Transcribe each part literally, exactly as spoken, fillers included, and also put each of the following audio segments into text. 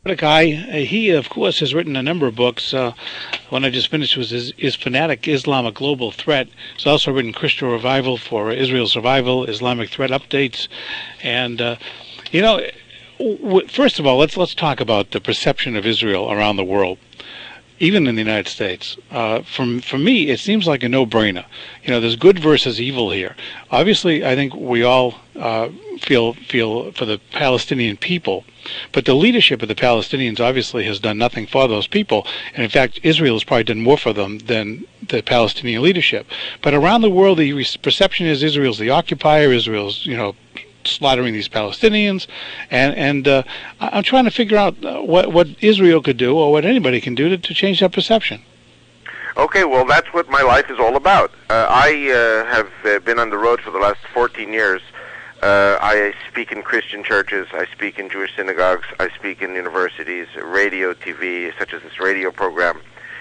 Guy, he of course has written a number of books. Uh, one I just finished was his, his Fanatic Islam, a Global Threat. He's also written Christian Revival for Israel Survival, Islamic Threat Updates, and uh, you know, w- first of all, let's let's talk about the perception of Israel around the world, even in the United States. Uh, from for me, it seems like a no-brainer. You know, there's good versus evil here. Obviously, I think we all uh, feel feel for the Palestinian people. But the leadership of the Palestinians obviously has done nothing for those people. And in fact, Israel has probably done more for them than the Palestinian leadership. But around the world, the perception is Israel's the occupier, Israel's, you know, slaughtering these Palestinians. And, and uh, I'm trying to figure out what, what Israel could do, or what anybody can do to, to change that perception. Okay, well, that's what my life is all about. Uh, I uh, have uh, been on the road for the last fourteen years. Uh, I speak in Christian churches, I speak in Jewish synagogues, I speak in universities, radio, T V, such as this radio program.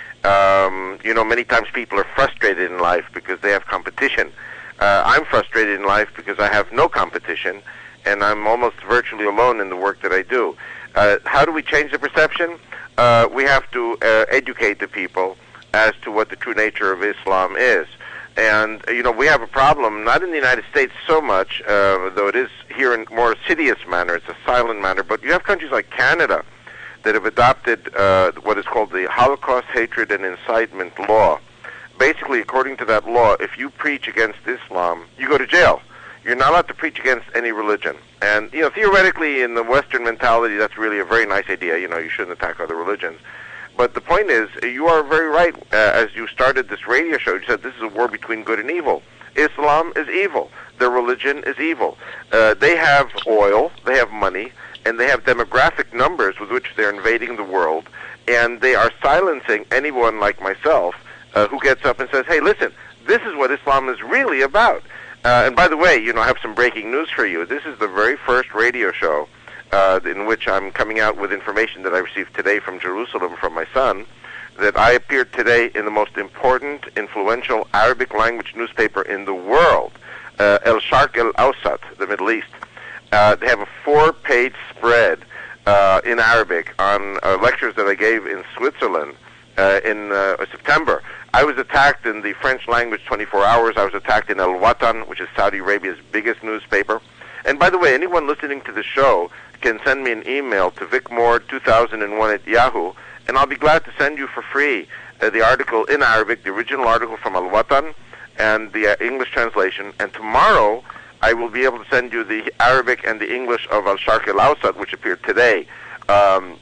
Um, you know, many times people are frustrated in life because they have competition. Uh, I'm frustrated in life because I have no competition, and I'm almost virtually alone in the work that I do. Uh, how do we change the perception? Uh, we have to uh, educate the people as to what the true nature of Islam is. And, you know, we have a problem, not in the United States so much, uh, though it is here in more insidious manner, it's a silent manner, but you have countries like Canada that have adopted uh, what is called the Holocaust Hatred and Incitement Law. Basically, according to that law, if you preach against Islam, you go to jail. You're not allowed to preach against any religion. And, you know, theoretically, in the Western mentality, that's really a very nice idea. You know, you shouldn't attack other religions. But the point is, you are very right. Uh, as you started this radio show, you said this is a war between good and evil. Islam is evil. Their religion is evil. Uh, they have oil, they have money, and they have demographic numbers with which they're invading the world. And they are silencing anyone like myself uh, who gets up and says, hey, listen, this is what Islam is really about. Uh, and by the way, you know, I have some breaking news for you. This is the very first radio show Uh, in which I'm coming out with information that I received today from Jerusalem from my son, that I appeared today in the most important, influential Arabic language newspaper in the world, uh, El Sharq El Awsat, the Middle East. Uh, they have a four-page spread uh, in Arabic on uh, lectures that I gave in Switzerland uh, in uh, September. I was attacked in the French language twenty-four hours. I was attacked in El Watan, which is Saudi Arabia's biggest newspaper. And by the way, anyone listening to the show can send me an email to vicmore two thousand one at Yahoo, and I'll be glad to send you for free uh, the article in Arabic, the original article from Al Watan, and the uh, English translation. And tomorrow, I will be able to send you the Arabic and the English of Al Sharq Al Awsat, which appeared today. Um,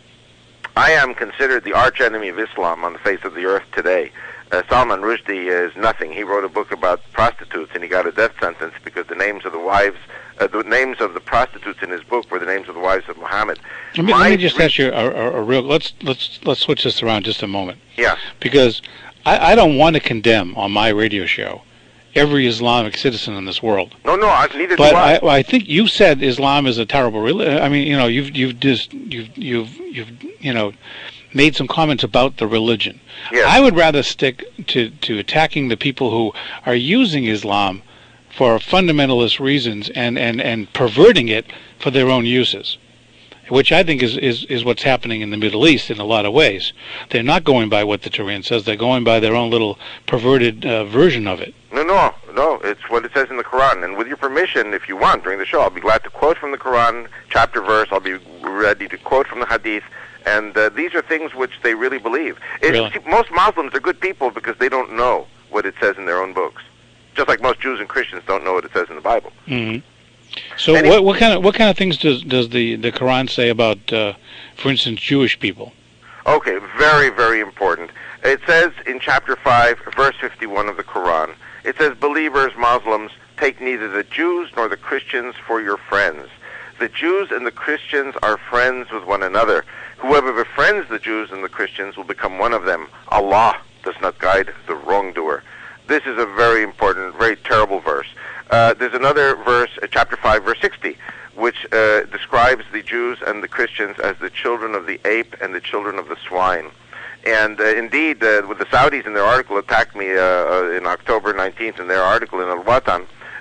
I am considered the arch enemy of Islam on the face of the earth today. Uh, Salman Rushdie is nothing. He wrote a book about prostitutes, and he got a death sentence because the names of the wives, uh, the names of the prostitutes in his book were the names of the wives of Muhammad. Let me, let me just ask you a, a, a real. Let's let's let's switch this around just a moment. Yeah. Because I, I don't want to condemn on my radio show every Islamic citizen in this world. No, no, I, neither but do I. I. I think you said Islam is a terrible religion. I mean, you know, you've you've just you've you've you've you know made some comments about the religion. Yes. I would rather stick to to attacking the people who are using Islam for fundamentalist reasons and and and perverting it for their own uses, which I think is, is, is what's happening in the Middle East in a lot of ways. They're not going by what the Quran says. They're going by their own little perverted uh, version of it. No, no, no. It's what it says in the Quran. And with your permission, if you want, during the show, I'll be glad to quote from the Quran, chapter, verse. I'll be ready to quote from the Hadith. And uh, these are things which they really believe. It's, really? See, most Muslims are good people because they don't know what it says in their own books. Just like most Jews and Christians don't know what it says in the Bible. Mm-hmm. So Any, what, what kind of what kind of things does does the, the Quran say about, uh, for instance, Jewish people? Okay, very, very important. It says in chapter five, verse fifty-one of the Quran, it says, believers, Muslims, take neither the Jews nor the Christians for your friends. The Jews and the Christians are friends with one another. Whoever befriends the Jews and the Christians will become one of them. Allah does not guide the wrongdoer. This is a very important, very terrible verse. Uh, there's another verse, uh, chapter five, verse sixty, which uh, describes the Jews and the Christians as the children of the ape and the children of the swine. And uh, indeed, uh, with the Saudis in their article attacked me uh, uh, in October nineteenth in their article in Al-Watan,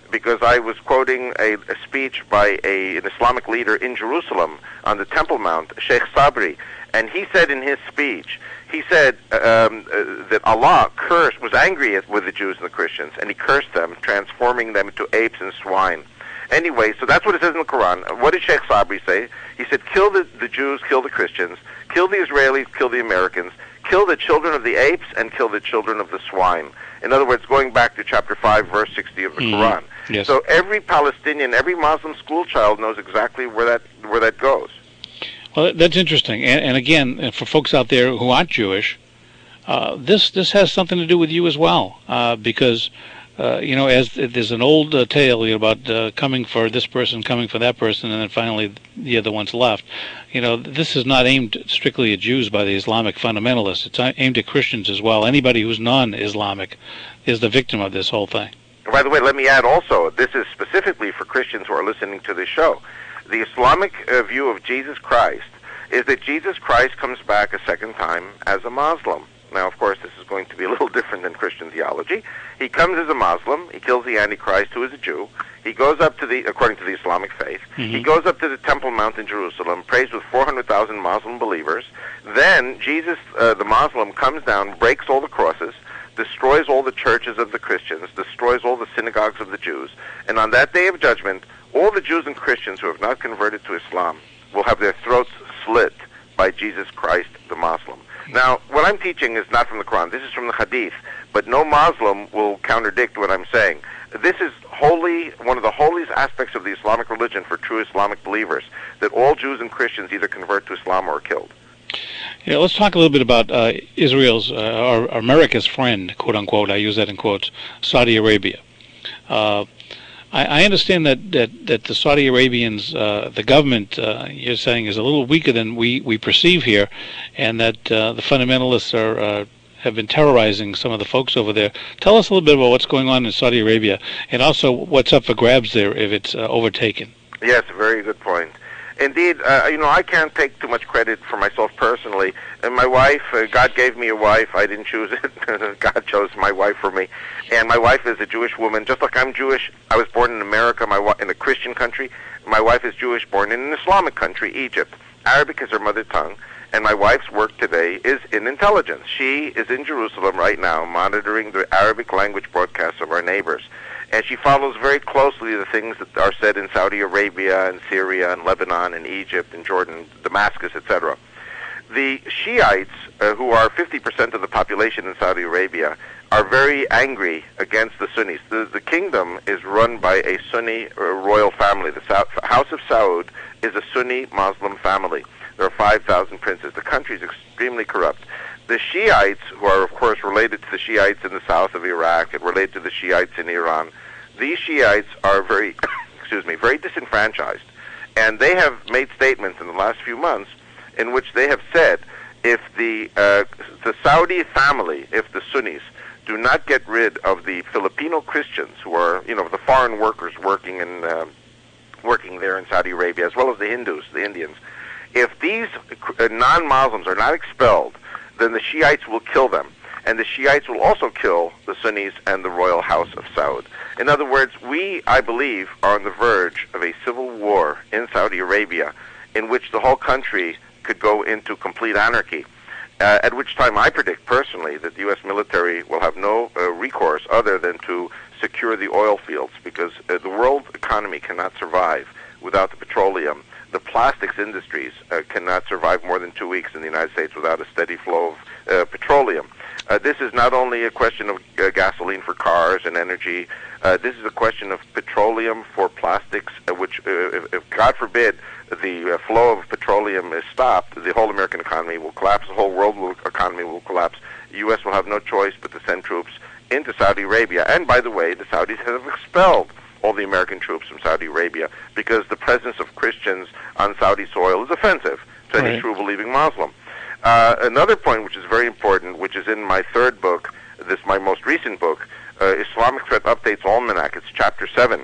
because I was quoting a, a speech by a, an Islamic leader in Jerusalem on the Temple Mount, Sheikh Sabri, and he said in his speech, he said um, uh, that Allah cursed, was angry at, with the Jews and the Christians, and he cursed them, transforming them into apes and swine. Anyway, so that's what it says in the Quran. What did Sheikh Sabri say? He said, kill the, the Jews, kill the Christians, kill the Israelis, kill the Americans, kill the children of the apes, and kill the children of the swine. In other words, going back to chapter five, verse sixty of the mm-hmm. Quran. Yes. So every Palestinian, every Muslim school child knows exactly where that where that goes. Well, that's interesting. And, and again, for folks out there who aren't Jewish, uh, this this has something to do with you as well, uh, because uh, you know, as there's an old uh, tale about uh, coming for this person, coming for that person, and then finally the other one's left. You know, this is not aimed strictly at Jews by the Islamic fundamentalists. It's aimed at Christians as well. Anybody who's non-Islamic is the victim of this whole thing. By the way, let me add also, this is specifically for Christians who are listening to this show. The Islamic uh, view of Jesus Christ is that Jesus Christ comes back a second time as a Muslim. Now, of course, this is going to be a little different than Christian theology. He comes as a Muslim. He kills the Antichrist, who is a Jew. He goes up to the, according to the Islamic faith, mm-hmm. he goes up to the Temple Mount in Jerusalem, prays with four hundred thousand Muslim believers. Then Jesus, uh, the Muslim, comes down, breaks all the crosses, destroys all the churches of the Christians, destroys all the synagogues of the Jews, and on that day of judgment, all the Jews and Christians who have not converted to Islam will have their throats slit by Jesus Christ, the Muslim. Now, what I'm teaching is not from the Quran. This is from the Hadith, but no Muslim will contradict what I'm saying. This is holy, one of the holiest aspects of the Islamic religion for true Islamic believers, that all Jews and Christians either convert to Islam or are killed. Yeah, let's talk a little bit about uh, Israel's, uh, or America's friend, quote-unquote, I use that in quotes, Saudi Arabia. Uh, I, I understand that, that, that the Saudi Arabians, uh, the government, uh, you're saying, is a little weaker than we, we perceive here, and that uh, the fundamentalists are uh, have been terrorizing some of the folks over there. Tell us a little bit about what's going on in Saudi Arabia, and also what's up for grabs there if it's uh, overtaken. Yes, very good point. Indeed, uh, you know, I can't take too much credit for myself personally. And my wife, uh, God gave me a wife. I didn't choose it. God chose my wife for me. And my wife is a Jewish woman. Just like I'm Jewish, I was born in America, my wa- in a Christian country. My wife is Jewish, born in an Islamic country, Egypt. Arabic is her mother tongue. And my wife's work today is in intelligence. She is in Jerusalem right now, monitoring the Arabic language broadcasts of our neighbors. And she follows very closely the things that are said in Saudi Arabia and Syria and Lebanon and Egypt and Jordan, Damascus, et cetera. The Shiites, uh, who are fifty percent of the population in Saudi Arabia, are very angry against the Sunnis. The, the kingdom is run by a Sunni uh, royal family. The Sa- House of Saud is a Sunni Muslim family. There are five thousand princes. The country is extremely corrupt. The Shiites, who are, of course, related to the Shiites in the south of Iraq and related to the Shiites in Iran, these Shiites are very, excuse me, very disenfranchised. And they have made statements in the last few months in which they have said if the uh, the Saudi family, if the Sunnis, do not get rid of the Filipino Christians who are, you know, the foreign workers working in uh, working there in Saudi Arabia, as well as the Hindus, the Indians, if these uh, non-Muslims are not expelled, then the Shiites will kill them. And the Shiites will also kill the Sunnis and the royal house of Saud. In other words, we, I believe, are on the verge of a civil war in Saudi Arabia in which the whole country could go into complete anarchy, uh, at which time I predict personally that the U S military will have no uh, recourse other than to secure the oil fields, because uh, the world economy cannot survive without the petroleum. The plastics industries uh, cannot survive more than two weeks in the United States without a steady flow of uh, petroleum. Uh, this is not only a question of uh, gasoline for cars and energy. Uh, this is a question of petroleum for plastics, uh, which, uh, if, if, God forbid, the uh, flow of petroleum is stopped, the whole American economy will collapse, the whole world will, economy will collapse. The U S will have no choice but to send troops into Saudi Arabia. And, by the way, the Saudis have expelled all the American troops from Saudi Arabia because the presence of Christians on Saudi soil is offensive to any right. true believing Muslim. Uh, another point which is very important, which is in my third book, this my most recent book, uh, Islamic Threat Updates Almanac, it's chapter seven.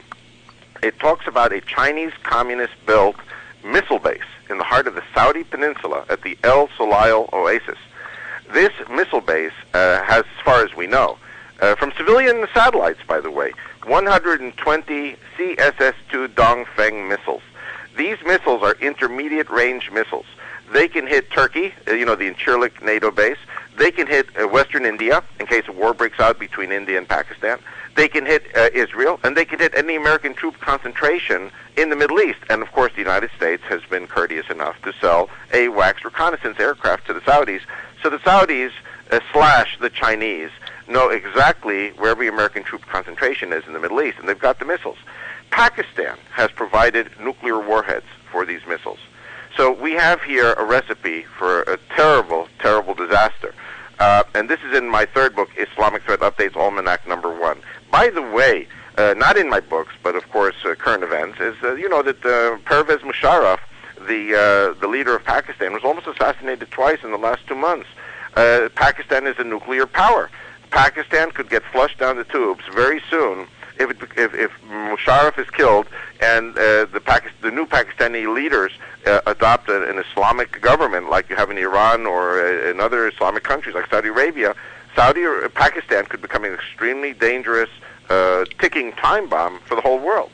It talks about a Chinese communist-built missile base in the heart of the Saudi peninsula at the El Soleil Oasis. This missile base uh, has, as far as we know, Uh, from civilian satellites, by the way, one hundred twenty C S S two Dongfeng missiles. These missiles are intermediate-range missiles. They can hit Turkey, uh, you know, the Incirlik NATO base. They can hit uh, Western India in case a war breaks out between India and Pakistan. They can hit uh, Israel, and they can hit any American troop concentration in the Middle East. And, of course, the United States has been courteous enough to sell AWACS reconnaissance aircraft to the Saudis. So the Saudis uh, slash the Chinese know exactly where every American troop concentration is in the Middle East, and they've got the missiles. Pakistan has provided nuclear warheads for these missiles. So we have here a recipe for a terrible, terrible disaster. Uh, and this is in my third book, Islamic Threat Updates, Almanac number one. By the way, uh, not in my books, but of course uh, current events, is, uh, you know, that uh, Pervez Musharraf, the, uh, the leader of Pakistan, was almost assassinated twice in the last two months. Uh, Pakistan is a nuclear power. Pakistan could get flushed down the tubes very soon if it, if, if Musharraf is killed and uh, the, Pakistan, the new Pakistani leaders uh, adopt a, an Islamic government like you have in Iran or uh, in other Islamic countries like Saudi Arabia. Saudi or Pakistan could become an extremely dangerous uh, ticking time bomb for the whole world.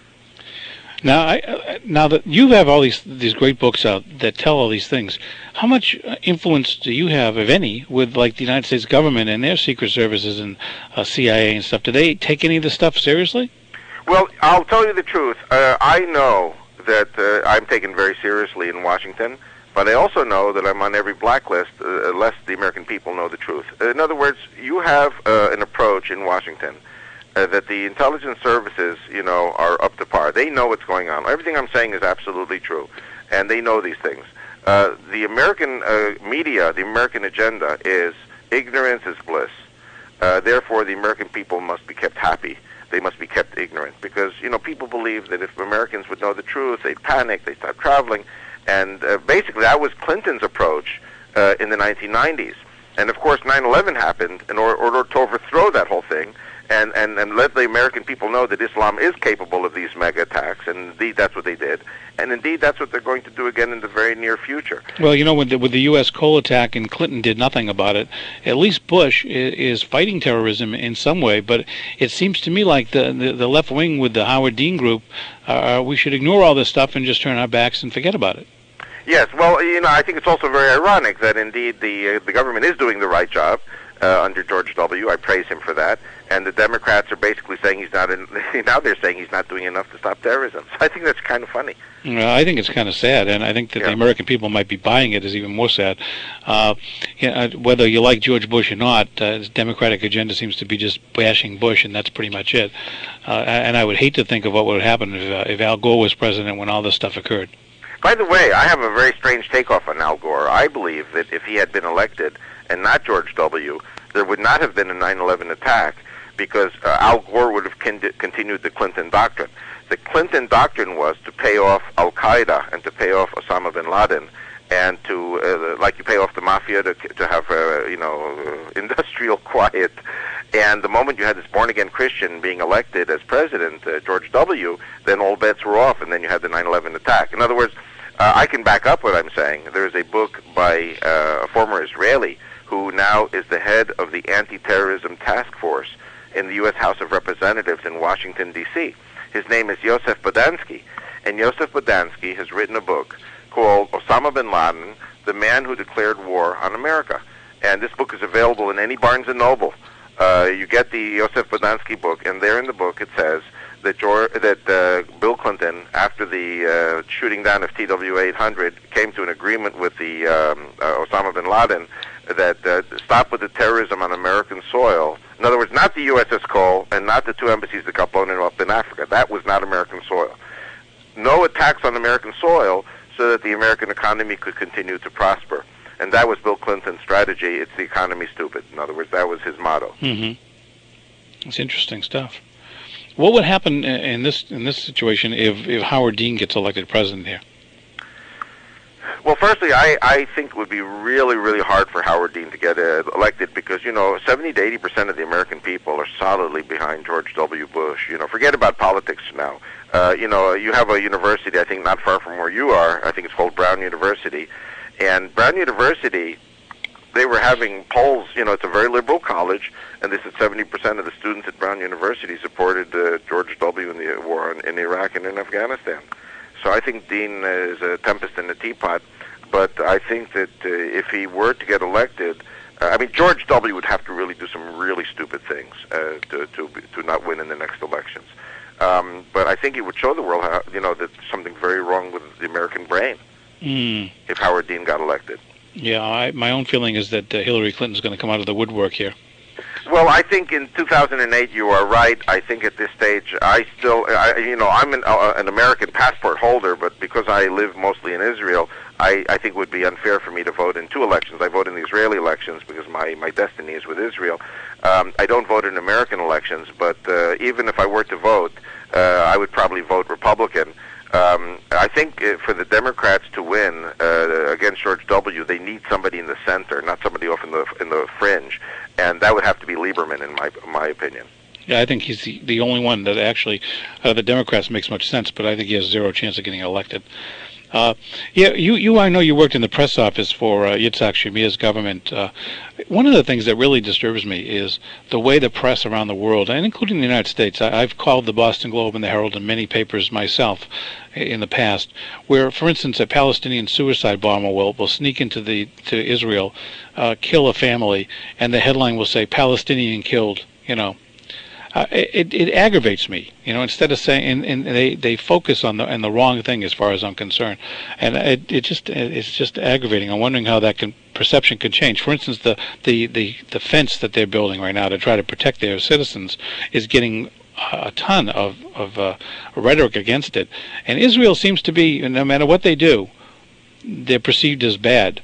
Now, I, uh, now that you have all these these great books out that tell all these things, how much influence do you have, if any, with like the United States government and their secret services and uh, C I A and stuff? Do they take any of this stuff seriously? Well, I'll tell you the truth. Uh, I know that uh, I'm taken very seriously in Washington, but I also know that I'm on every blacklist uh, lest the American people know the truth. In other words, you have uh, an approach in Washington Uh, that the intelligence services, you know, are up to par. They know what's going on. Everything I'm saying is absolutely true, and they know these things. Uh, the American uh, media, the American agenda is ignorance is bliss. Uh, therefore, the American people must be kept happy. They must be kept ignorant because, you know, people believe that if Americans would know the truth, they'd panic, they'd start traveling. And uh, basically, that was Clinton's approach uh, in the nineteen nineties. And, of course, nine eleven happened in order, order to overthrow that whole thing. And, and, and let the American people know that Islam is capable of these mega attacks, and indeed that's what they did. And indeed that's what they're going to do again in the very near future. Well, you know, with the, with the U S Cole attack and Clinton did nothing about it, at least Bush is, is fighting terrorism in some way. But it seems to me like the, the, the left wing with the Howard Dean group, uh, we should ignore all this stuff and just turn our backs and forget about it. Yes, well, you know, I think it's also very ironic that indeed the, uh, the government is doing the right job. Uh, under George W. I praise him for that. And the Democrats are basically saying he's not, in, now they're saying he's not doing enough to stop terrorism. So I think that's kind of funny. Well, I think it's kind of sad, and I think that yeah. the American people might be buying it is even more sad. Uh, you know, whether you like George Bush or not, uh, his Democratic agenda seems to be just bashing Bush, and that's pretty much it. Uh, and I would hate to think of what would happen if, uh, if Al Gore was president when all this stuff occurred. By the way, I have a very strange takeoff on Al Gore. I believe that if he had been elected and not George W., there would not have been a nine eleven attack because uh, Al Gore would have con- continued the Clinton doctrine. The Clinton doctrine was to pay off Al-Qaeda and to pay off Osama bin Laden and to, uh, like you pay off the mafia to, to have, uh, you know, uh, industrial quiet. And the moment you had this born-again Christian being elected as president, uh, George W., then all bets were off, and then you had the nine eleven attack. In other words, uh, I can back up what I'm saying. There's a book by uh, a former Israeli who now is the head of the Anti-Terrorism Task Force in the U S House of Representatives in Washington, D C His name is Yosef Bodansky, and Yosef Bodansky has written a book called Osama bin Laden, The Man Who Declared War on America. And this book is available in any Barnes and Noble. Uh, you get the Yosef Bodansky book, and there in the book it says that, George, that uh, Bill Clinton, after the uh, shooting down of T W eight hundred, came to an agreement with the um, uh, Osama bin Laden that uh, stop with the terrorism on American soil. In other words, not the U S S Cole and not the two embassies that got blown up in Africa. That was not American soil. No attacks on American soil so that the American economy could continue to prosper. And that was Bill Clinton's strategy. It's the economy stupid. In other words, that was his motto. Mm-hmm. It's interesting stuff. What would happen in this in this situation if, if Howard Dean gets elected president here? Well, firstly, I, I think it would be really, really hard for Howard Dean to get uh, elected because, you know, seventy to eighty percent of the American people are solidly behind George W. Bush. You know, forget about politics now. Uh, you know, you have a university, I think, not far from where you are. I think it's called Brown University. And Brown University, they were having polls. You know, it's a very liberal college, and they said seventy percent of the students at Brown University supported uh, George W. in the war in, in Iraq and in Afghanistan. So I think Dean is a tempest in a teapot. But I think that uh, if he were to get elected, uh, I mean, George W. would have to really do some really stupid things uh, to, to to not win in the next elections. Um, but I think it would show the world how, you know, that there's something very wrong with the American brain mm. if Howard Dean got elected. Yeah, I, my own feeling is that uh, Hillary Clinton's going to come out of the woodwork here. Well, I think in two thousand eight you are right. I think at this stage, I still, I, you know, I'm an, uh, an American passport holder, but because I live mostly in Israel, I, I think it would be unfair for me to vote in two elections. I vote in the Israeli elections because my, my destiny is with Israel. Um, I don't vote in American elections, but uh, even if I were to vote, uh, I would probably vote Republican. Um, I think uh, for the Democrats to win uh, against George W., they need somebody in the center, not somebody off in the in the fringe, and that would have to be Lieberman, in my my opinion. Yeah, I think he's the, the only one that actually, uh, the Democrats makes much sense, but I think he has zero chance of getting elected. Uh, yeah, you, you, I know you worked in the press office for uh, Yitzhak Shamir's government. Uh, one of the things that really disturbs me is the way the press around the world, and including the United States, I, I've called the Boston Globe and the Herald and many papers myself in the past, where, for instance, a Palestinian suicide bomber will, will sneak into the to Israel, uh, kill a family, and the headline will say, Palestinian killed, you know. Uh, it, it aggravates me, you know. Instead of saying, and, and they, they focus on the on the wrong thing as far as I'm concerned, and it it just it's just aggravating. I'm wondering how that can perception could change. For instance, the the the the fence that they're building right now to try to protect their citizens is getting a ton of of uh, rhetoric against it, and Israel seems to be, no matter what they do, they're perceived as bad,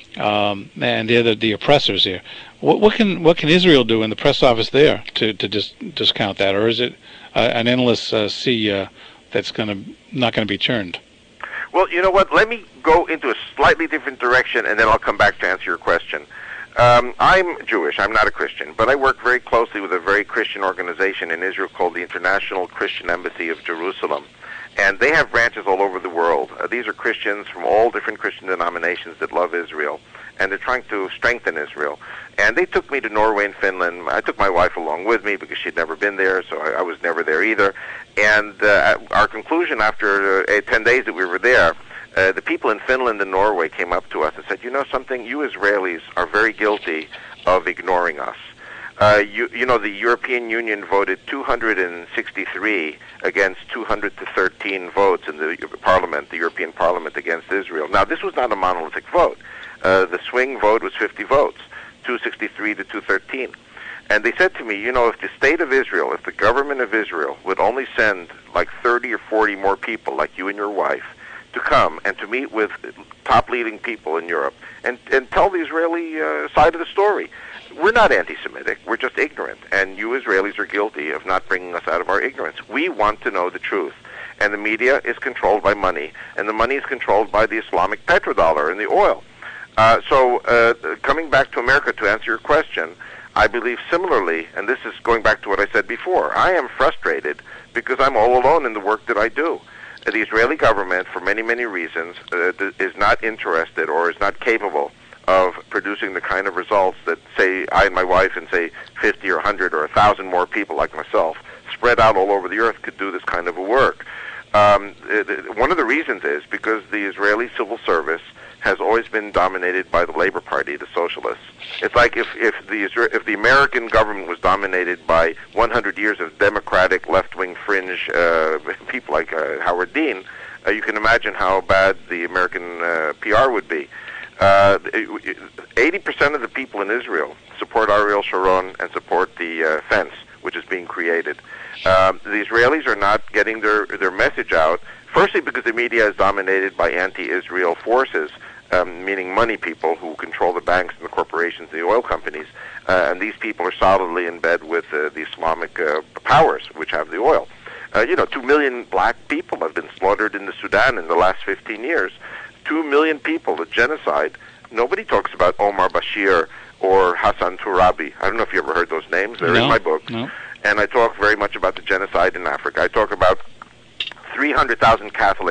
um, and they're the, the oppressors here. What, what can what can Israel do in the press office there to to dis, discount that, or is it uh, an endless uh, sea uh, that's going to not going to be churned? Well, you know what? Let me go into a slightly different direction, and then I'll come back to answer your question. Um, I'm Jewish. I'm not a Christian, but I work very closely with a very Christian organization in Israel called the International Christian Embassy of Jerusalem. And they have branches all over the world. Uh, these are Christians from all different Christian denominations that love Israel, and they're trying to strengthen Israel. And they took me to Norway and Finland. I took my wife along with me because she'd never been there, so I, I was never there either. And uh, our conclusion after uh, ten days that we were there, uh, the people in Finland and Norway came up to us and said, you know something, you Israelis are very guilty of ignoring us. Uh, you, you know, the European Union voted two hundred sixty-three against two hundred thirteen votes in the Parliament, the European Parliament, against Israel. Now, this was not a monolithic vote. Uh, the swing vote was fifty votes, two sixty-three to two thirteen. And they said to me, you know, if the state of Israel, if the government of Israel would only send like thirty or forty more people, like you and your wife, to come and to meet with top leading people in Europe and, and tell the Israeli uh, side of the story. We're not anti-Semitic. We're just ignorant. And you Israelis are guilty of not bringing us out of our ignorance. We want to know the truth. And the media is controlled by money. And the money is controlled by the Islamic petrodollar and the oil. Uh, so uh, coming back to America to answer your question, I believe similarly, and this is going back to what I said before, I am frustrated because I'm all alone in the work that I do. The Israeli government, for many, many reasons, uh, is not interested or is not capable of producing the kind of results that, say, I and my wife and, say, fifty or one hundred or one thousand more people like myself spread out all over the earth could do this kind of a work. Um, it, one of the reasons is because the Israeli civil service has always been dominated by the Labor Party, the socialists. It's like if, if, the, if the American government was dominated by one hundred years of democratic left-wing fringe uh, people like uh, Howard Dean, uh, you can imagine how bad the American uh, P R would be. Uh, eighty percent of the people in Israel support Ariel Sharon and support the uh, fence, which is being created. Uh, the Israelis are not getting their, their message out, firstly because the media is dominated by anti-Israel forces, um, meaning money people who control the banks and the corporations and the oil companies, uh, and these people are solidly in bed with uh, the Islamic uh, powers, which have the oil. Uh, you know, two million black people have been slaughtered in the Sudan in the last fifteen years. Two million people, a genocide. Nobody talks about Omar Bashir or Hassan Turabi. I don't know if you ever heard those names. They're no, in my book. No. And I talk very much about the genocide in Africa. I talk about three hundred thousand Catholics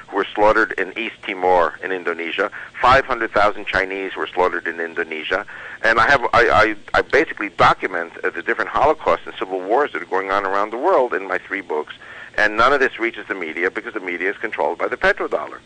were slaughtered in East Timor in Indonesia. five hundred thousand Chinese were slaughtered in Indonesia. And I have I, I, I basically document uh, the different Holocausts and civil wars that are going on around the world in my three books. And none of this reaches the media because the media is controlled by the petrodollar.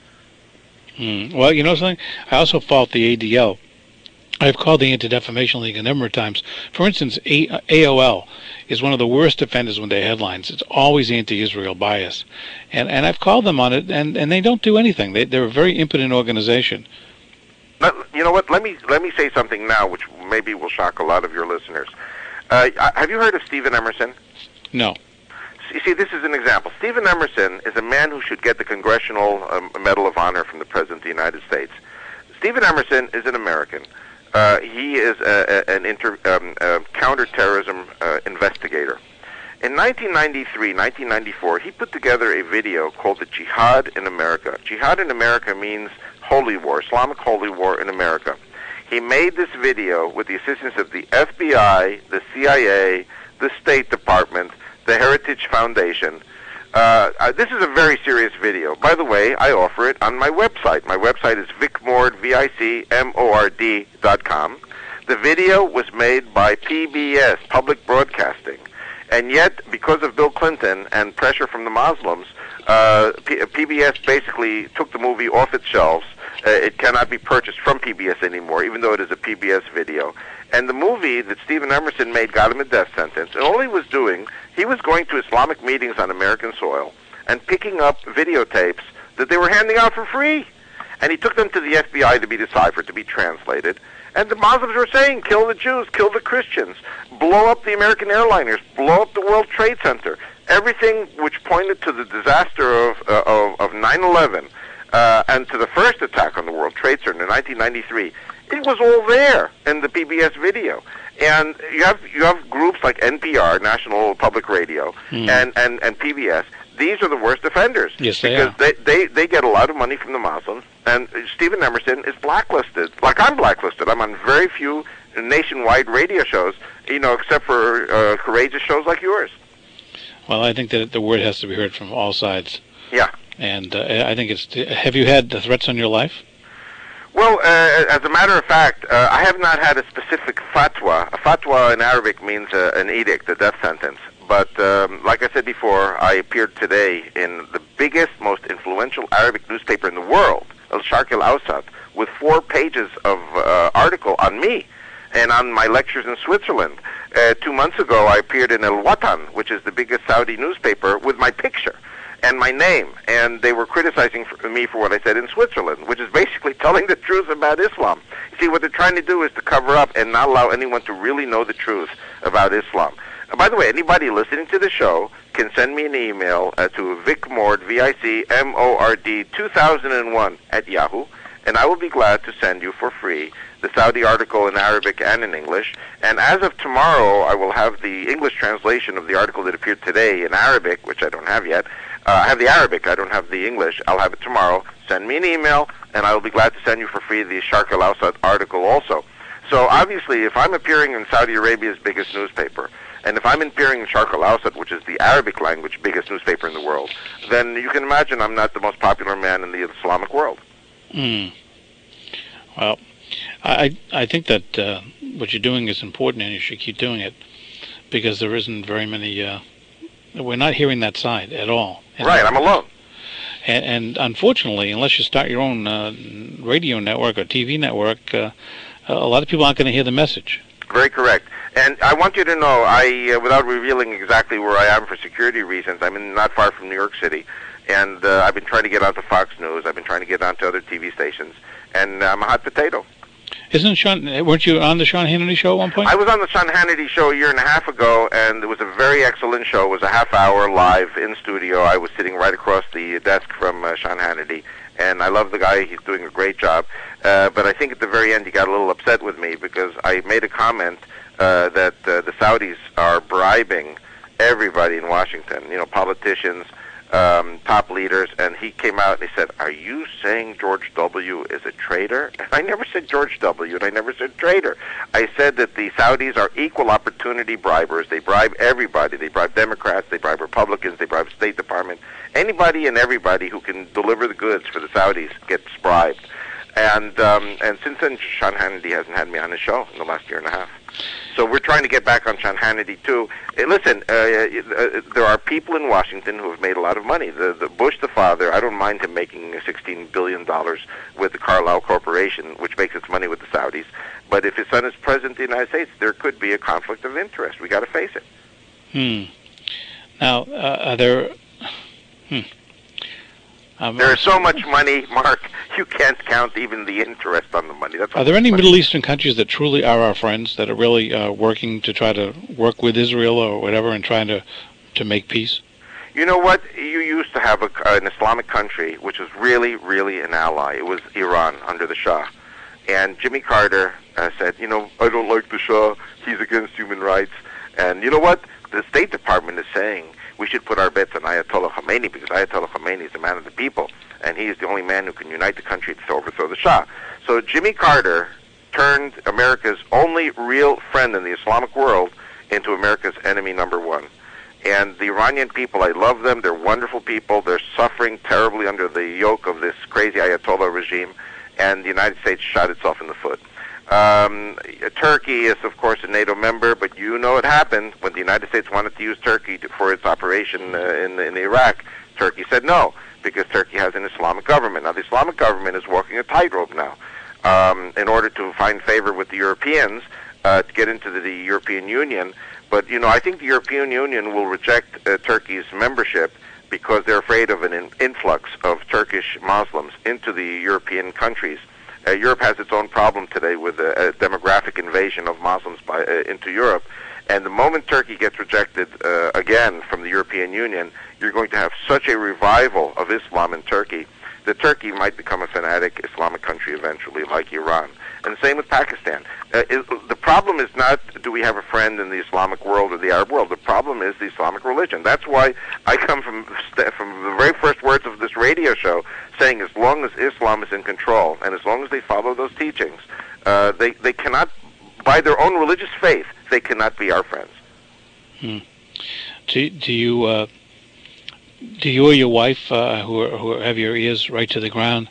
Mm. Well, you know something? I also fault the A D L. I've called the Anti-Defamation League a number of times. For instance, a- AOL is one of the worst offenders when they headlines. It's always anti-Israel bias. And and I've called them on it, and, and they don't do anything. They, they're a very impotent organization. Let, you know what? Let me let me say something now, which maybe will shock a lot of your listeners. Uh, have you heard of Stephen Emerson? No. You see, this is an example. Stephen Emerson is a man who should get the Congressional um, Medal of Honor from the President of the United States. Stephen Emerson is an American. Uh, he is a, a, an inter, um, a counterterrorism uh, investigator. In nineteen ninety-three, nineteen ninety-four, he put together a video called the Jihad in America. Jihad in America means holy war, Islamic holy war in America. He made this video with the assistance of the F B I, the C I A, the State Department, the Heritage Foundation. Uh, uh, this is a very serious video. By the way, I offer it on my website. My website is vicmord, V I C M O R D dot com. The video was made by P B S, Public Broadcasting. And yet, because of Bill Clinton and pressure from the Muslims, uh, P- PBS basically took the movie off its shelves. Uh, it cannot be purchased from P B S anymore, even though it is a P B S video. And the movie that Stephen Emerson made got him a death sentence. And all he was doing, he was going to Islamic meetings on American soil and picking up videotapes that they were handing out for free. And he took them to the F B I to be deciphered, to be translated. And the Muslims were saying, kill the Jews, kill the Christians, blow up the American airliners, blow up the World Trade Center. Everything which pointed to the disaster of uh, of, of nine eleven uh, and to the first attack on the World Trade Center in nineteen ninety-three, it was all there in the P B S video. And you have you have groups like N P R, National Public Radio, mm. and, and, and P B S. These are the worst offenders. Yes, they because are. They, they, they get a lot of money from the Muslims. And Stephen Emerson is blacklisted. Like I'm blacklisted. I'm on very few nationwide radio shows, you know, except for uh, courageous shows like yours. Well, I think that the word has to be heard from all sides. Yeah. And uh, I think it's... Have you had threats on your life? Well, uh, as a matter of fact, uh, I have not had a specific fatwa. A fatwa in Arabic means uh, an edict, a death sentence. But um, like I said before, I appeared today in the biggest, most influential Arabic newspaper in the world, Al-Sharq Al-Awsat, with four pages of uh, article on me and on my lectures in Switzerland. Uh, two months ago, I appeared in Al-Watan, which is the biggest Saudi newspaper, with my picture and my name, and they were criticizing for me for what I said in Switzerland, which is basically telling the truth about Islam. You see, what they're trying to do is to cover up and not allow anyone to really know the truth about Islam. And by the way, anybody listening to the show can send me an email uh, to vicmord, V I C M O R D, two thousand one at Yahoo, and I will be glad to send you for free the Saudi article in Arabic and in English. And as of tomorrow, I will have the English translation of the article that appeared today in Arabic, which I don't have yet. Uh, I have the Arabic, I don't have the English. I'll have it tomorrow. Send me an email, and I will be glad to send you for free the Sharq Al-Awsat article also. So obviously, if I'm appearing in Saudi Arabia's biggest newspaper, and if I'm appearing in Sharq Al-Awsat, which is the Arabic language biggest newspaper in the world, then you can imagine I'm not the most popular man in the Islamic world. Mm. Well, I I think that uh, what you're doing is important, and you should keep doing it, because there isn't very many... Uh, we're not hearing that side at all. And right, I'm alone. And, and unfortunately, unless you start your own uh, radio network or T V network, uh, a lot of people aren't going to hear the message. Very correct. And I want you to know, I, uh, without revealing exactly where I am for security reasons, I'm in, not far from New York City, and uh, I've been trying to get onto Fox News, I've been trying to get onto other T V stations, and I'm a hot potato. Isn't Sean, weren't you on the Sean Hannity show at one point? I was on the Sean Hannity show a year and a half ago, and it was a very excellent show. It was a half hour live in studio. I was sitting right across the desk from uh, Sean Hannity, and I love the guy. He's doing a great job. Uh, but I think at the very end he got a little upset with me because I made a comment uh, that uh, the Saudis are bribing everybody in Washington, you know, politicians, um, top leaders, and he came out and he said, "Are you saying George W. is a traitor?" And I never said George W., and I never said traitor. I said that the Saudis are equal opportunity bribers. They bribe everybody. They bribe Democrats, they bribe Republicans, they bribe State Department. Anybody and everybody who can deliver the goods for the Saudis gets bribed. And um, and since then, Sean Hannity hasn't had me on his show in the last year and a half. So we're trying to get back on Sean Hannity, too. Uh, listen, uh, uh, there are people in Washington who have made a lot of money. The, the Bush, the father, I don't mind him making sixteen billion dollars with the Carlyle Corporation, which makes its money with the Saudis. But if his son is president of the United States, there could be a conflict of interest. We got to face it. Hmm. Now, uh, are there... Hmm. Um, there is so much money, Mark, you can't count even the interest on the money. That's are there any money. Middle Eastern countries that truly are our friends, that are really uh, working to try to work with Israel or whatever and trying to, to make peace? You know what? You used to have a, an Islamic country which was really, really an ally. It was Iran under the Shah. And Jimmy Carter uh, said, you know, I don't like the Shah. He's against human rights. And you know what? The State Department is saying we should put our bets on Ayatollah Khomeini because Ayatollah Khomeini is the man of the people, and he is the only man who can unite the country to overthrow the Shah. So Jimmy Carter turned America's only real friend in the Islamic world into America's enemy number one. And the Iranian people, I love them. They're wonderful people. They're suffering terribly under the yoke of this crazy Ayatollah regime, and the United States shot itself in the foot. Um, Turkey is, of course, a NATO member, but you know it happened when the United States wanted to use Turkey to, for its operation uh, in, in Iraq. Turkey said no, because Turkey has an Islamic government. Now, the Islamic government is walking a tightrope now um, in order to find favor with the Europeans uh, to get into the, the European Union. But, you know, I think the European Union will reject uh, Turkey's membership because they're afraid of an in- influx of Turkish Muslims into the European countries. Uh, Europe has its own problem today with a, a demographic invasion of Muslims by, uh, into Europe. And the moment Turkey gets rejected uh, again from the European Union, you're going to have such a revival of Islam in Turkey that Turkey might become a fanatic Islamic country eventually, like Iran. And same with Pakistan. Uh, is, the problem is not do we have a friend in the Islamic world or the Arab world. The problem is the Islamic religion. That's why I come from from the very first words of this radio show saying as long as Islam is in control and as long as they follow those teachings, uh, they, they cannot, by their own religious faith, they cannot be our friends. Hmm. Do, do you... Uh Do you or your wife, uh, who, are, who have your ears right to the ground,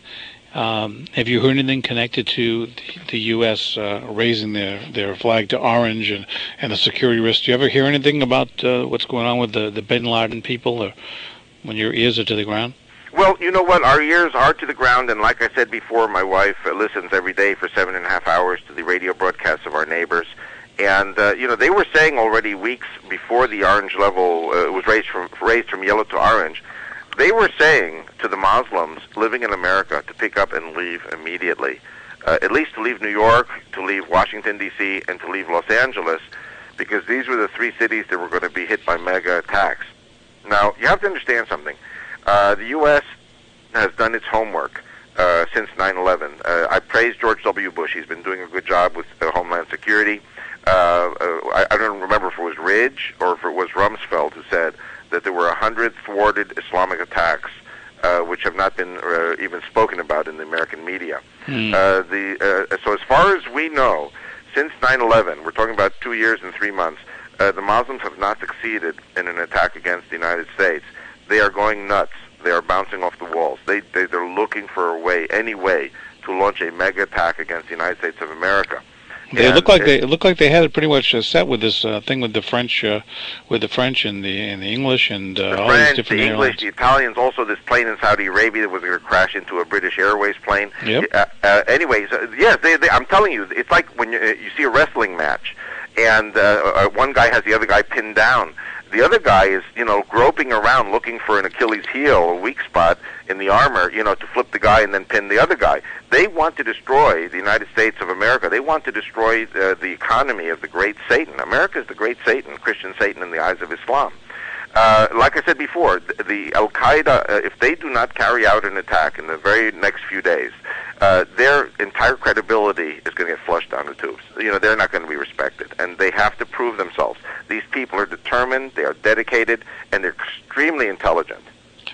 um, have you heard anything connected to the U S uh, raising their, their flag to orange and, and the security risks? Do you ever hear anything about uh, what's going on with the, the Bin Laden people, or when your ears are to the ground? Well, you know what? Our ears are to the ground, and like I said before, my wife uh, listens every day for seven and a half hours to the radio broadcasts of our neighbors. And, uh, you know, they were saying already weeks before the orange level uh, was raised from, raised from yellow to orange, they were saying to the Muslims living in America to pick up and leave immediately, uh, at least to leave New York, to leave Washington, D C, and to leave Los Angeles, because these were the three cities that were going to be hit by mega attacks. Now, you have to understand something. Uh, the U S has done its homework uh, since nine eleven. Uh, I praise George W. Bush. He's been doing a good job with uh, Homeland Security. Uh, uh, I, I don't remember if it was Ridge or if it was Rumsfeld who said that there were one hundred thwarted Islamic attacks, uh, which have not been uh, even spoken about in the American media. Mm. Uh, the, uh, so as far as we know, since nine eleven, we're talking about two years and three months, uh, the Muslims have not succeeded in an attack against the United States. They are going nuts. They are bouncing off the walls. They, they, they're looking for a way, any way, to launch a mega attack against the United States of America. They and look like it, they it look like they had it pretty much uh, set with this uh, thing with the French, uh, with the French and the and the English and uh, the all French, these different the airlines. English, the Italians. Also, this plane in Saudi Arabia that was going to crash into a British Airways plane. Yep. Uh, uh, anyways, uh, yes, they, they, I'm telling you, it's like when you, uh, you see a wrestling match, and uh, uh, one guy has the other guy pinned down. The other guy is, you know, groping around looking for an Achilles heel, a weak spot in the armor, you know, to flip the guy and then pin the other guy. They want to destroy the United States of America. They want to destroy uh, the economy of the great Satan. America is the great Satan, Christian Satan in the eyes of Islam. Uh, like I said before, the, the Al-Qaeda, uh, if they do not carry out an attack in the very next few days, uh, their entire credibility is going to get flushed down the tubes. You know, they're not going to be respected, and they have to prove themselves. These people are determined, they are dedicated, and they're extremely intelligent.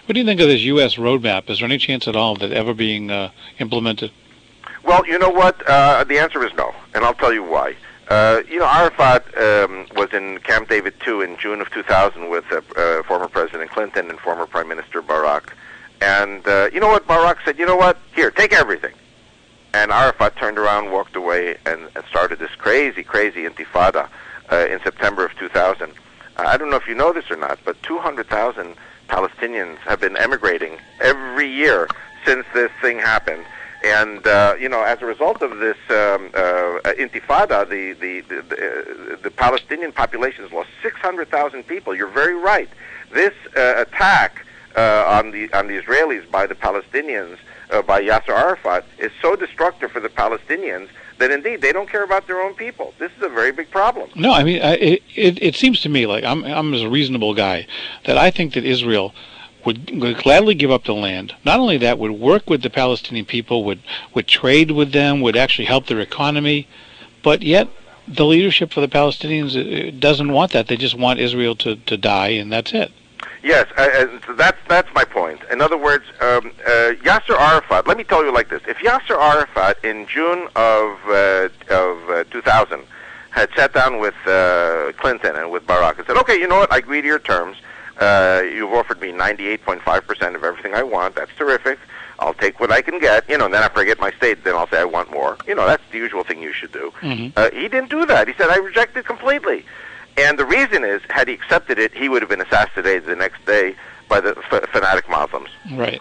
What do you think of this U S roadmap? Is there any chance at all of it ever being uh, implemented? Well, you know what? Uh, the answer is no, and I'll tell you why. Uh, you know, Arafat um, was in Camp David two in June of two thousand with uh, uh, former President Clinton and former Prime Minister Barak. And uh, you know what? Barak said, you know what? Here, take everything. And Arafat turned around, walked away, and, and started this crazy, crazy intifada uh, in September of two thousand. Uh, I don't know if you know this or not, but two hundred thousand Palestinians have been emigrating every year since this thing happened. And, uh, you know, as a result of this um, uh, intifada, the, the, the, the, uh, the Palestinian population has lost six hundred thousand people. You're very right. This uh, attack uh, on, the, on the Israelis by the Palestinians, uh, by Yasser Arafat, is so destructive for the Palestinians that, indeed, they don't care about their own people. This is a very big problem. No, I mean, I, it, it, it seems to me like I'm, I'm as a reasonable guy that I think that Israel Would, would gladly give up the land. Not only that, would work with the Palestinian people, would would trade with them, would actually help their economy, but yet the leadership for the Palestinians doesn't want that. They just want Israel to, to die, and that's it. Yes, uh, so that's that's my point. In other words, um, uh, Yasser Arafat. Let me tell you like this: if Yasser Arafat in June of uh, of uh, two thousand had sat down with uh, Clinton and with Barak and said, "Okay, you know what? I agree to your terms. Uh, you've offered me ninety-eight point five percent of everything I want. That's terrific. I'll take what I can get. You know, and then after I get my state, then I'll say I want more. You know, that's the usual thing you should do." Mm-hmm. Uh, he didn't do that. He said, "I reject it completely." And the reason is, had he accepted it, he would have been assassinated the next day by the f- fanatic Muslims. Right.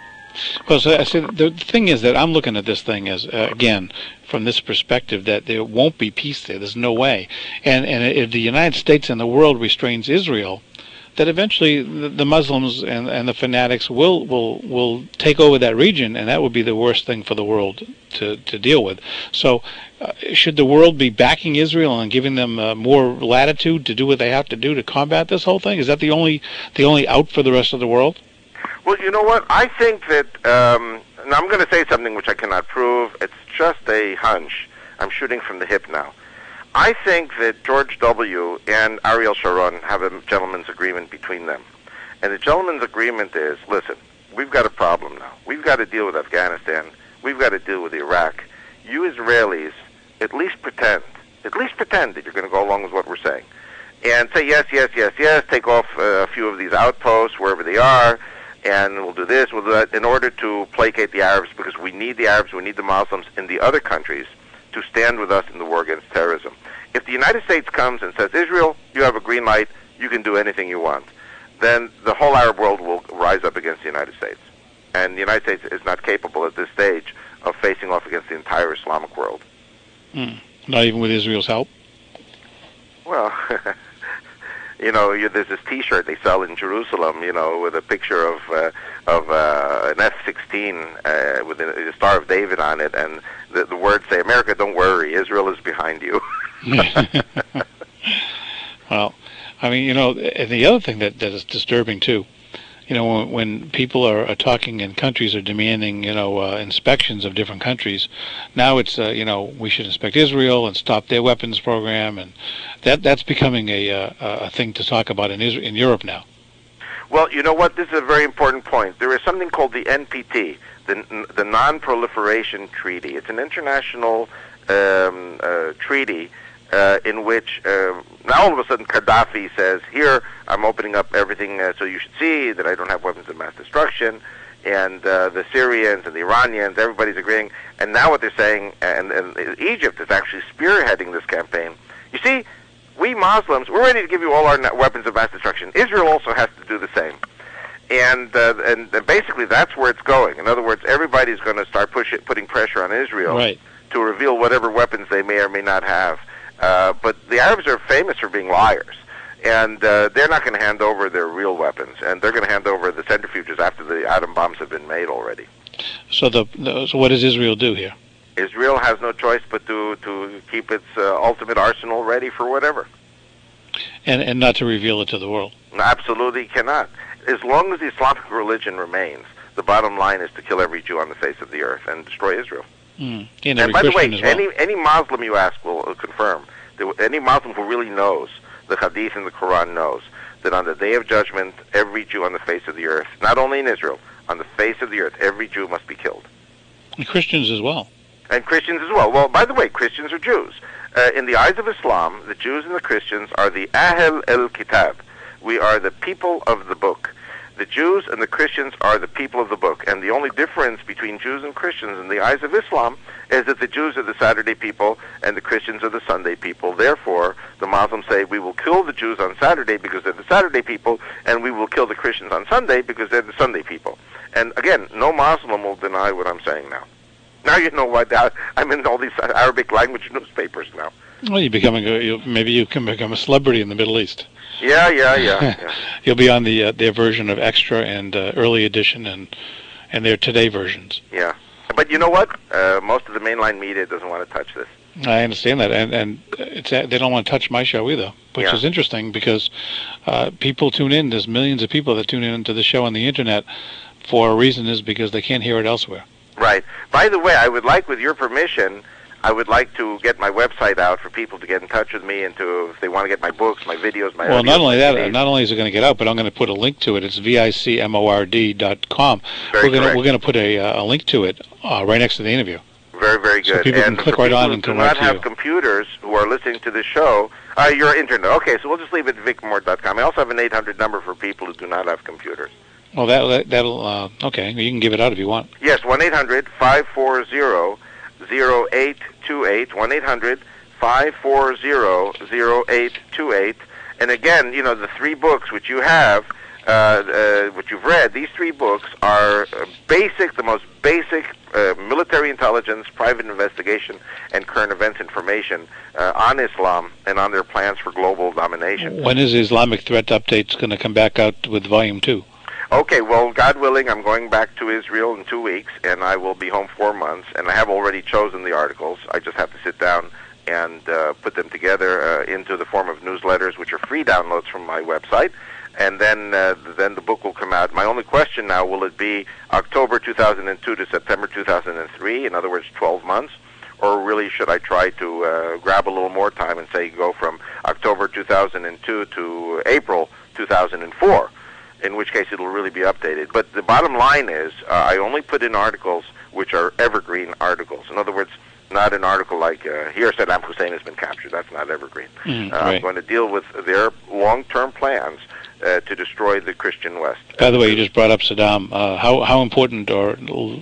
Well, so I said the thing is that I'm looking at this thing as uh, again from this perspective that there won't be peace there. There's no way. And and if the United States and the world restrains Israel, that eventually the, the Muslims and, and the fanatics will, will will take over that region, and that would be the worst thing for the world to, to deal with. So uh, should the world be backing Israel and giving them uh, more latitude to do what they have to do to combat this whole thing? Is that the only the only out for the rest of the world? Well, you know what? I think that, um, and I'm going to say something which I cannot prove. It's just a hunch. I'm shooting from the hip now. I think that George W. and Ariel Sharon have a gentleman's agreement between them. And the gentleman's agreement is, listen, we've got a problem now. We've got to deal with Afghanistan. We've got to deal with Iraq. You Israelis, at least pretend, at least pretend that you're going to go along with what we're saying. And say, yes, yes, yes, yes, take off uh, a few of these outposts, wherever they are, and we'll do this, we'll do that, in order to placate the Arabs, because we need the Arabs, we need the Muslims in the other countries to stand with us in the war against terrorism. If the United States comes and says, Israel, you have a green light, you can do anything you want, then the whole Arab world will rise up against the United States. And the United States is not capable at this stage of facing off against the entire Islamic world. Mm. Not even with Israel's help? Well, you know, you, there's this T-shirt they sell in Jerusalem, you know, with a picture of uh, of uh, an F sixteen uh, with a, a Star of David on it, and the, the words say, "America, don't worry, Israel is behind you." Well, I mean, you know, and the other thing that, that is disturbing too, you know, when, when people are, are talking and countries are demanding, you know, uh, inspections of different countries, now it's, uh, you know, we should inspect Israel and stop their weapons program, and that that's becoming a uh, a thing to talk about in Israel, in Europe now. Well, you know what? This is a very important point. There is something called the N P T, the the Non-Proliferation Treaty. It's an international um, uh, treaty uh, in which uh, now all of a sudden Gaddafi says, here, I'm opening up everything uh, so you should see that I don't have weapons of mass destruction, and uh, the Syrians and the Iranians, everybody's agreeing, and now what they're saying, and, and Egypt is actually spearheading this campaign. You see, we Muslims, we're ready to give you all our weapons of mass destruction. Israel also has to do the same. And, uh, and and basically that's where it's going. In other words, everybody's going to start push it, putting pressure on Israel right. to reveal whatever weapons they may or may not have. Uh, but the Arabs are famous for being liars. And uh, they're not going to hand over their real weapons. And they're going to hand over the centrifuges after the atom bombs have been made already. So the, the so what does Israel do here? Israel has no choice but to, to keep its uh, ultimate arsenal ready for whatever. And and not to reveal it to the world. Absolutely cannot. As long as the Islamic religion remains, the bottom line is to kill every Jew on the face of the earth and destroy Israel. Mm. And, and by the way, as well. any any Muslim you ask will confirm, that any Muslim who really knows the Hadith and the Quran knows that on the day of judgment, every Jew on the face of the earth, not only in Israel, on the face of the earth, every Jew must be killed. And Christians as well. And Christians as well. Well, by the way, Christians are Jews. Uh, in the eyes of Islam, the Jews and the Christians are the Ahl el-Kitab. We are the people of the book. The Jews and the Christians are the people of the book. And the only difference between Jews and Christians in the eyes of Islam is that the Jews are the Saturday people and the Christians are the Sunday people. Therefore, the Muslims say we will kill the Jews on Saturday because they're the Saturday people, and we will kill the Christians on Sunday because they're the Sunday people. And again, no Muslim will deny what I'm saying now. Now you know why that I'm in all these Arabic language newspapers now. Well, you're becoming a, you, maybe you can become a celebrity in the Middle East. Yeah, yeah, yeah. yeah. You'll be on the uh, their version of Extra and uh, Early Edition and and their Today versions. Yeah, but you know what? Uh, most of the mainline media doesn't want to touch this. I understand that, and and it's they don't want to touch my show either, which yeah. is interesting because uh, people tune in. There's millions of people that tune in to the show on the internet for a reason is because they can't hear it elsewhere. Right. By the way, I would like, with your permission, I would like to get my website out for people to get in touch with me and to, if they want to get my books, my videos, my Well, audios, not only that, C Ds. not only is it going to get out, but I'm going to put a link to it. It's vicmord dot com. Very we're going to correct. we're going to put a, uh, a link to it uh, right next to the interview. Very, very good. So people and can click for right people on who and do come right not to have you. computers who are listening to this show, uh, your internet. Okay, so we'll just leave it at vicmord dot com. I also have an eight hundred number for people who do not have computers. Well, that, that that'll uh, okay. You can give it out if you want. Yes, one eight hundred five four zero zero eight two eight, one eight hundred five four zero zero eight two eight. And again, you know, the three books which you have, uh, uh, which you've read, these three books are uh, basic, the most basic uh, military intelligence, private investigation, and current events information uh, on Islam and on their plans for global domination. When is the Islamic Threat Updates going to come back out with Volume two? Okay, well, God willing, I'm going back to Israel in two weeks, and I will be home four months, and I have already chosen the articles. I just have to sit down and uh, put them together uh, into the form of newsletters, which are free downloads from my website, and then uh, then the book will come out. My only question now, will it be October two thousand two to September two thousand three, in other words, twelve months, or really should I try to uh, grab a little more time and say go from October two thousand two to April two thousand four? In which case it'll really be updated. But the bottom line is uh, I only put in articles which are evergreen articles. In other words, not an article like, uh, here Saddam Hussein has been captured. That's not evergreen. Mm, uh, right. I'm going to deal with their long-term plans uh, to destroy the Christian West. By the way, you just brought up Saddam. Uh, how, how important or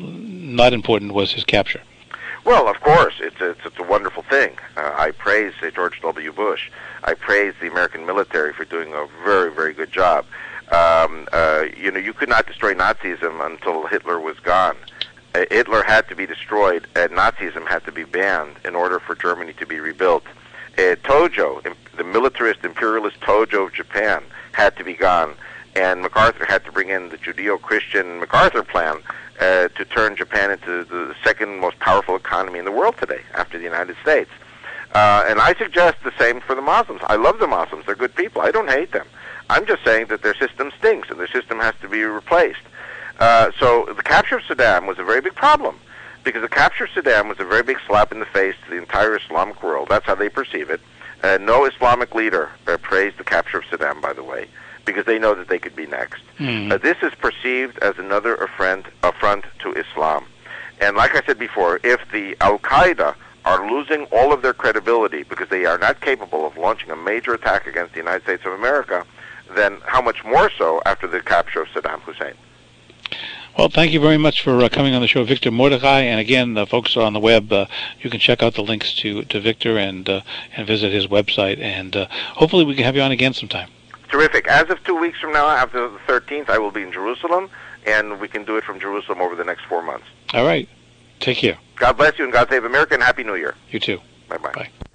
not important was his capture? Well, of course, it's a, it's, it's a wonderful thing. Uh, I praise uh, George W. Bush. I praise the American military for doing a very, very good job. Um, uh, you know, you could not destroy Nazism until Hitler was gone. Uh, Hitler had to be destroyed, and Nazism had to be banned in order for Germany to be rebuilt. Uh, Tojo, the militarist, imperialist Tojo of Japan, had to be gone, and MacArthur had to bring in the Judeo-Christian MacArthur plan uh, to turn Japan into the second most powerful economy in the world today, after the United States. Uh, and I suggest the same for the Muslims. I love the Muslims. They're good people. I don't hate them. I'm just saying that their system stinks, and their system has to be replaced. Uh, so the capture of Saddam was a very big problem, because the capture of Saddam was a very big slap in the face to the entire Islamic world. That's how they perceive it. Uh, no Islamic leader uh, praised the capture of Saddam, by the way, because they know that they could be next. Mm. Uh, this is perceived as another affront, affront to Islam. And like I said before, if the Al-Qaeda are losing all of their credibility because they are not capable of launching a major attack against the United States of America, then how much more so after the capture of Saddam Hussein? Well, thank you very much for uh, coming on the show, Victor Mordechai. And again, the folks on the web, uh, you can check out the links to, to Victor and uh, and visit his website. And uh, hopefully we can have you on again sometime. Terrific. As of two weeks from now, after the thirteenth, I will be in Jerusalem, and we can do it from Jerusalem over the next four months. All right. Take care. God bless you, and God save America, and Happy New Year. You too. Bye-bye. Bye.